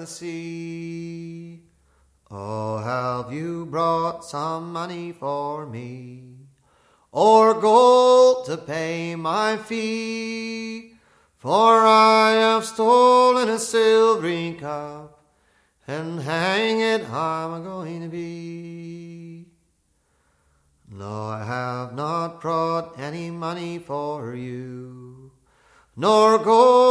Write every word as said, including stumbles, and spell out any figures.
the sea. Oh, have you brought some money for me, or gold to pay my fee? For I have stolen a silvery cup, and hang it, I'm a-going to be. No, I have not brought any money for you, nor gold